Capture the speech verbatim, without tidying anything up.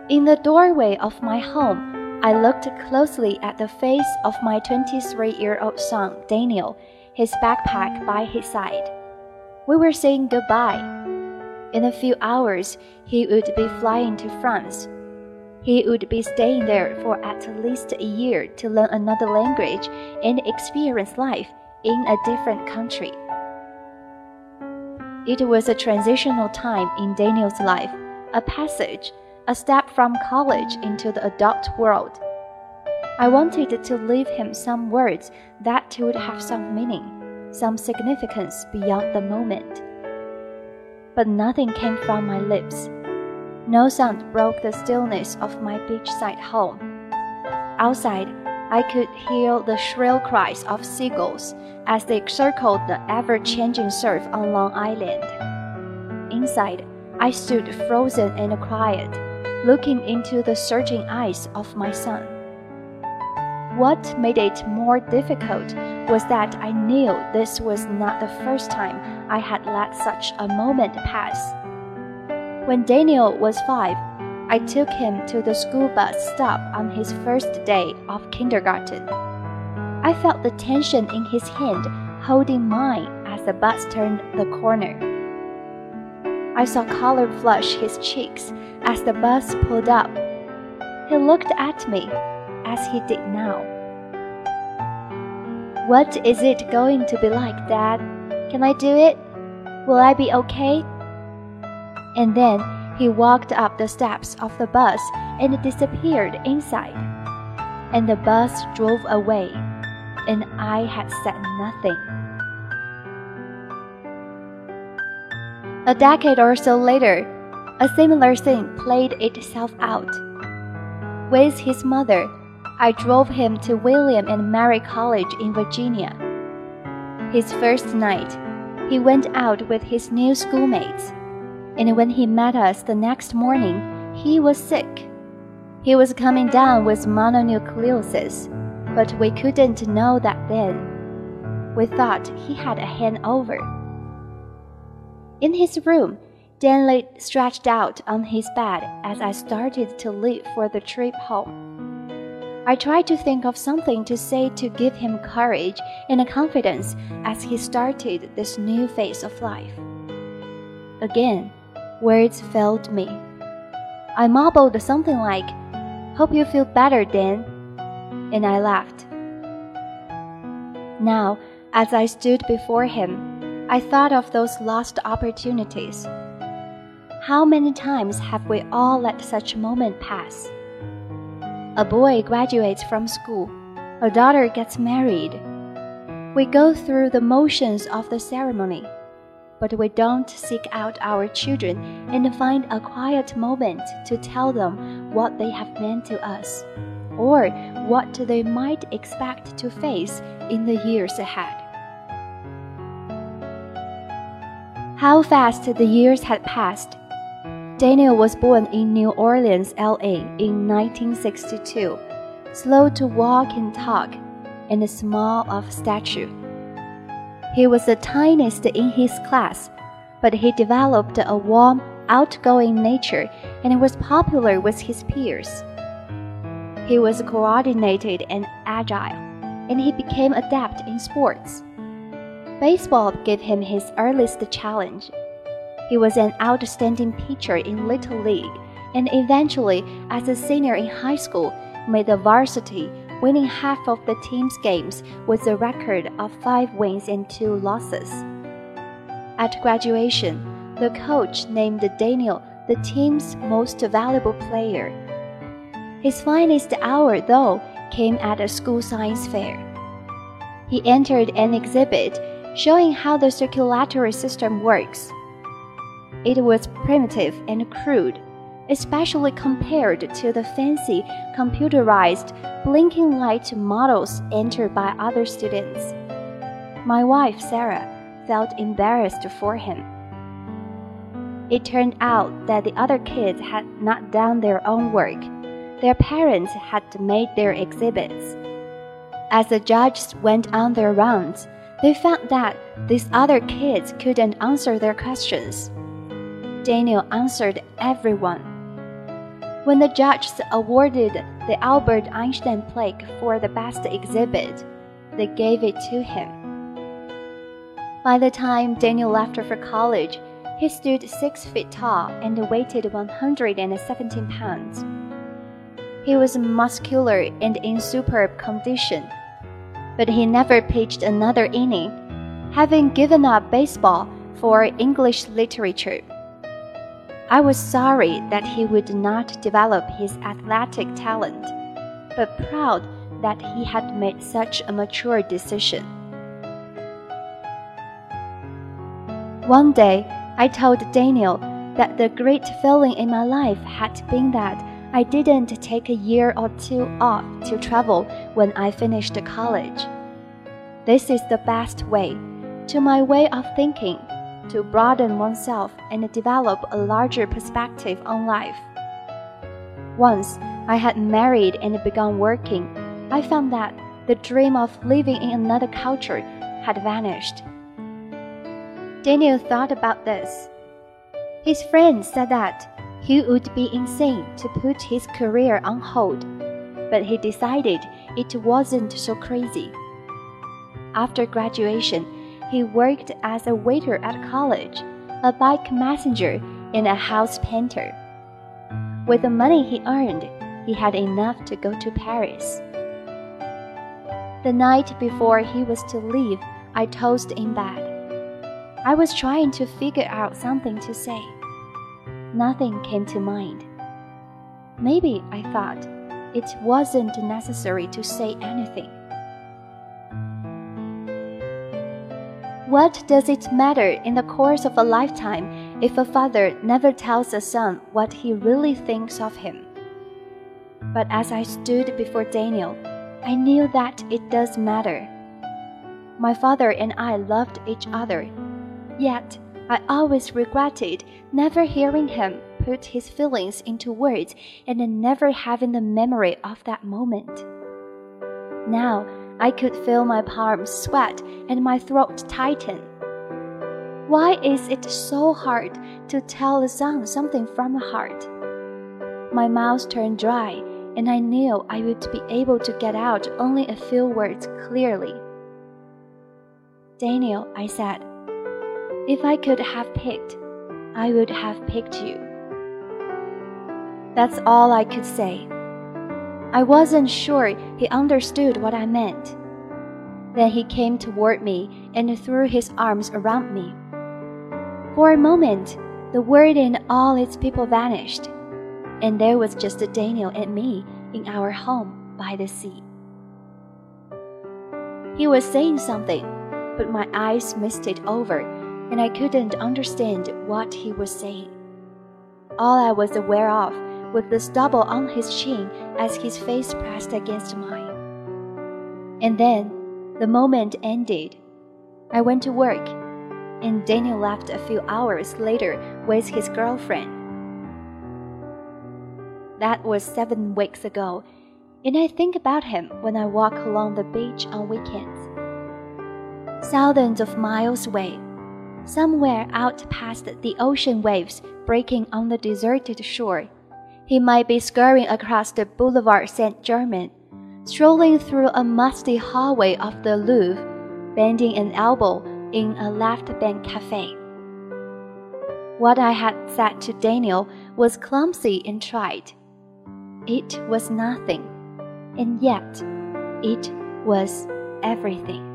In the doorway of my home, I looked closely at the face of my twenty-three-year-old son, Daniel, his backpack by his side. We were saying goodbye. In a few hours, he would be flying to France. He would be staying there for at least a year to learn another language and experience life in a different country. It was a transitional time in Daniel's life, a passage, a step from college into the adult world. I wanted to leave him some words that would have some meaning, some significance beyond the moment. But nothing came from my lips. No sound broke the stillness of my beachside home. Outside, I could hear the shrill cries of seagulls as they circled the ever-changing surf on Long Island. Inside, I stood frozen and quiet, looking into the searching eyes of my son. What made it more difficult was that I knew this was not the first time I had let such a moment pass. When Daniel was five, I took him to the school bus stop on his first day of kindergarten. I felt the tension in his hand holding mine as the bus turned the corner. I saw color flush his cheeks as the bus pulled up. He looked at me as he did now. "What is it going to be like, Dad? Can I do it? Will I be okay?" And then he walked up the steps of the bus and disappeared inside. And the bus drove away, and I had said nothing. A decade or so later, a similar thing played itself out. With his mother, I drove him to William and Mary College in Virginia. His first night, he went out with his new schoolmates. And when he met us the next morning, he was sick. He was coming down with mononucleosis, but we couldn't know that then. We thought he had a hangover. In his room, Dan lay stretched out on his bed as I started to leave for the trip home. I tried to think of something to say to give him courage and confidence as he started this new phase of life. Again, words failed me. I mumbled something like, "Hope you feel better, Dan," and I laughed. Now, as I stood before him, I thought of those lost opportunities. How many times have we all let such a moment pass? A boy graduates from school, a daughter gets married. We go through the motions of the ceremony, but we don't seek out our children and find a quiet moment to tell them what they have meant to us, or what they might expect to face in the years ahead. How fast the years had passed. Daniel was born in New Orleans, L A in nineteen sixty-two, slow to walk and talk, and small of stature. He was the tiniest in his class, but he developed a warm, outgoing nature and was popular with his peers. He was coordinated and agile, and he became adept in sports. Baseball gave him his earliest challenge. He was an outstanding pitcher in Little League, and eventually, as a senior in high school, made the varsity, winning half of the team's games with a record of five wins and two losses. At graduation, the coach named Daniel the team's most valuable player. His finest hour, though, came at a school science fair. He entered an exhibit showing how the circulatory system works. It was primitive and crude, especially compared to the fancy, computerized, blinking light models entered by other students. My wife, Sarah, felt embarrassed for him. It turned out that the other kids had not done their own work. Their parents had made their exhibits. As the judges went on their rounds, they found that these other kids couldn't answer their questions. Daniel answered everyone. When the judges awarded the Albert Einstein plaque for the best exhibit, they gave it to him. By the time Daniel left for college, he stood six feet tall and weighed one hundred seventeen pounds. He was muscular and in superb condition, but he never pitched another inning, having given up baseball for English literature. I was sorry that he would not develop his athletic talent, but proud that he had made such a mature decision. One day, I told Daniel that the great feeling in my life had been that I didn't take a year or two off to travel when I finished college. This is the best way, to my way of thinking, to broaden oneself and develop a larger perspective on life. Once I had married and begun working, I found that the dream of living in another culture had vanished. Daniel thought about this. His friends said that he would be insane to put his career on hold, but he decided it wasn't so crazy. After graduation, he worked as a waiter at college, a bike messenger, and a house painter. With the money he earned, he had enough to go to Paris. The night before he was to leave, I tossed in bed. I was trying to figure out something to say. Nothing came to mind. Maybe, I thought, it wasn't necessary to say anything. What does it matter in the course of a lifetime if a father never tells a son what he really thinks of him? But as I stood before Daniel, I knew that it does matter. My father and I loved each other, yet I always regretted never hearing him put his feelings into words and never having the memory of that moment. Now, I could feel my palms sweat and my throat tighten. Why is it so hard to tell a son something from the heart? My mouth turned dry, and I knew I would be able to get out only a few words clearly. Daniel, I said, if I could have picked, I would have picked you. That's all I could say. I wasn't sure he understood what I meant. Then he came toward me and threw his arms around me. For a moment, the world and all its people vanished, and there was just Daniel and me in our home by the sea. He was saying something, but my eyes misted over, and I couldn't understand what he was saying. All I was aware of was the stubble on his chin as his face pressed against mine. And then, the moment ended. I went to work, and Daniel left a few hours later with his girlfriend. That was seven weeks ago, and I think about him when I walk along the beach on weekends. Thousands of miles away, somewhere out past the ocean waves breaking on the deserted shore, he might be scurrying across the Boulevard Saint-Germain, strolling through a musty hallway of the Louvre, bending an elbow in a left-bank cafe. What I had said to Daniel was clumsy and trite. It was nothing, and yet it was everything.